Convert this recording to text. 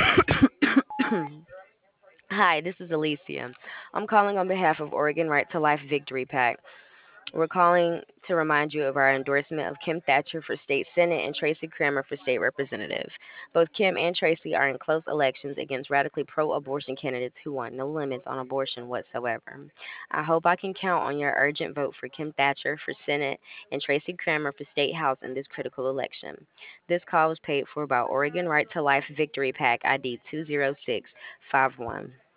Hi, this is Alicia. I'm calling on behalf of Oregon Right to Life Victory PAC. We're calling to remind you of our endorsement of Kim Thatcher for state senate and Tracy Kramer for state representative. Both Kim and Tracy are in close elections against radically pro abortion candidates who want no limits on abortion whatsoever. I hope I can count on your urgent vote for Kim Thatcher for Senate and Tracy Kramer for State House in this critical election. This call was paid for by Oregon Right to Life Victory PAC ID 20651.